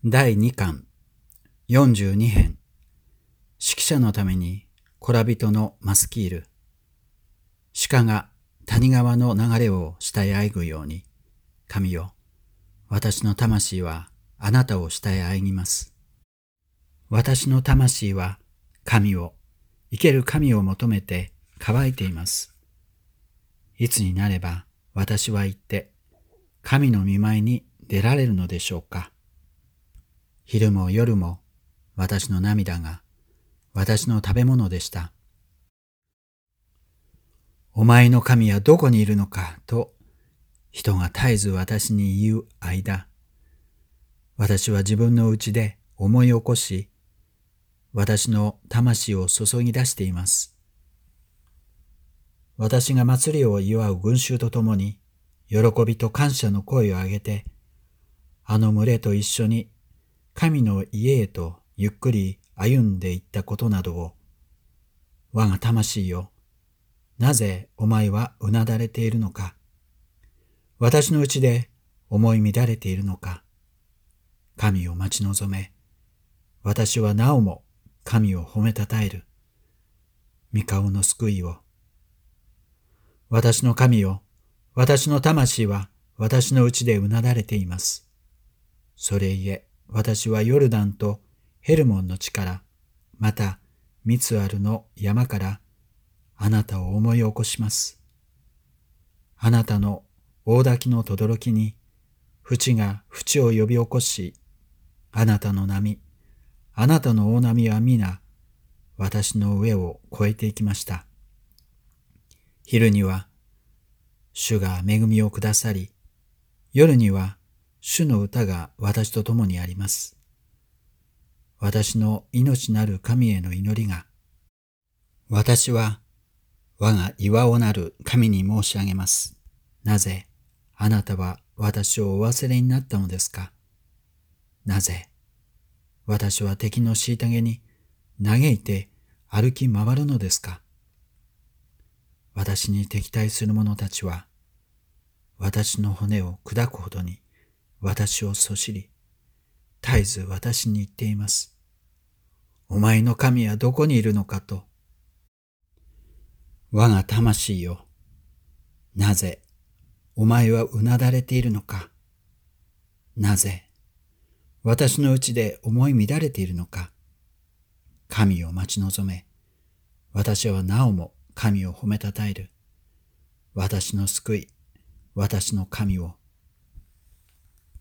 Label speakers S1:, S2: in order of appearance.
S1: 第2巻42編指揮者のためにコラ人のマスキール。鹿が谷川の流れを下へあえぐように、神よ、私の魂はあなたを下へあえぎます。私の魂は神を、生ける神を求めて乾いています。いつになれば私は行って神の御前に出られるのでしょうか。昼も夜も私の涙が私の食べ物でした。お前の神はどこにいるのかと人が絶えず私に言う間、私は自分の内で思い起こし、私の魂を注ぎ出しています。私が祭りを祝う群衆とともに、喜びと感謝の声を上げて、あの群れと一緒に神の家へとゆっくり歩んでいったことなどを、我が魂よ、なぜお前はうなだれているのか。私のうちで思い乱れているのか。神を待ち望め、私はなおも神を褒めたたえる。御顔の救いを。私の神よ、私の魂は私のうちでうなだれています。それゆえ、私はヨルダンとヘルモンの地から、またミツアルの山からあなたを思い起こします。あなたの大滝の轟に、淵が淵を呼び起こし、あなたの波、あなたの大波は皆、私の上を越えていきました。昼には、主が恵みをくださり、夜には、主の歌が私と共にあります。私の命なる神への祈りが、私は我が岩をなる神に申し上げます。なぜあなたは私をお忘れになったのですか。なぜ私は敵の虐げに嘆いて歩き回るのですか。私に敵対する者たちは、私の骨を砕くほどに私をそしり、絶えず私に言っています。お前の神はどこにいるのかと。我が魂よ、なぜお前はうなだれているのか。なぜ私のうちで思い乱れているのか。神を待ち望め、私はなおも神を褒めたたえる。私の救い、私の神を